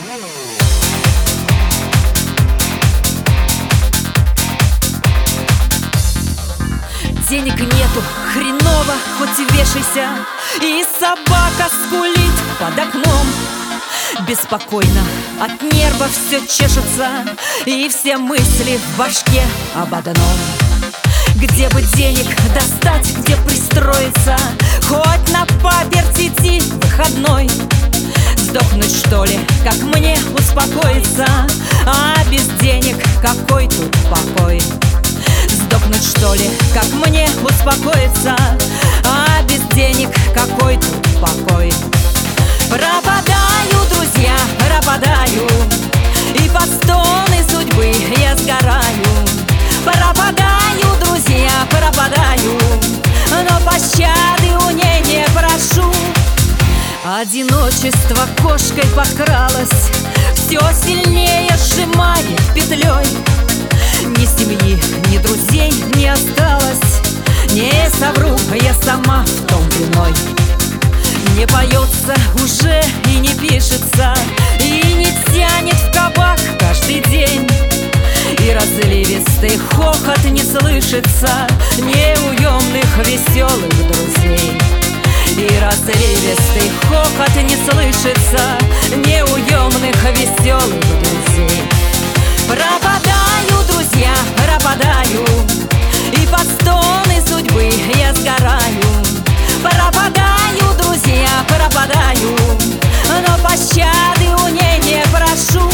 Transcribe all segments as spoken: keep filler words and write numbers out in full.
Денег нету, хреново, хоть и вешайся, и собака скулит под окном. Беспокойно, от нервов все чешется, и все мысли в башке об одном. Где бы денег достать, где пристроиться, хоть на паперть идти выходной. Сдохнуть, что ли, как мне успокоиться? А без денег какой тут покой? Сдохнуть, что ли, как мне успокоиться? А без денег какой тут покой? Пропадаю, друзья, пропадаю, и под стоны судьбы я сгораю. Пропадаю, друзья, пропадаю, но пощады у ней не прошу. Одиночество кошкой подкралось, все сильнее сжимает петлей. Ни семьи, ни друзей не осталось, не совру, я сама в том виной. Не поется уже и не пишется, и не тянет в кабак каждый день. И разливистый хохот не слышится неуемных веселых друзей. И разливистый хохот не слышится неуемных веселых друзей. Пропадаю, друзья, пропадаю, и под стоны судьбы я сгораю. Пропадаю, друзья, пропадаю, но пощады у ней не прошу.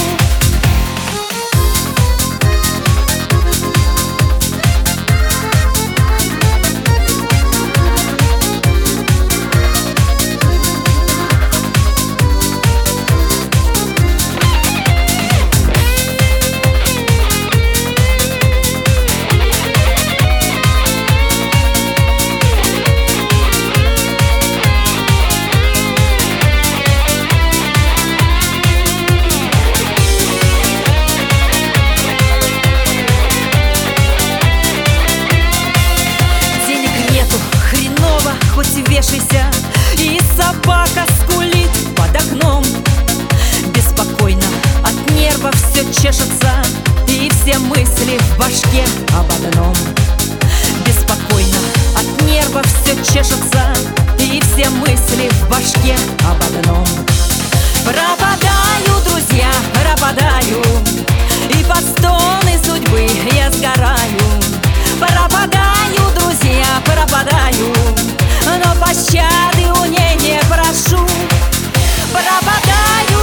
Хоть и вешайся, и собака скулит под окном. Беспокойно, от нервов все чешется, и все мысли в башке об одном. Беспокойно, от нервов все чешется, и все мысли в башке об одном. Пропадаю, друзья, пропадаю, и под стоны судьбы я сгораю. Пропадаю, друзья, пропадаю, но пощады у ней не прошу. Пропадаю,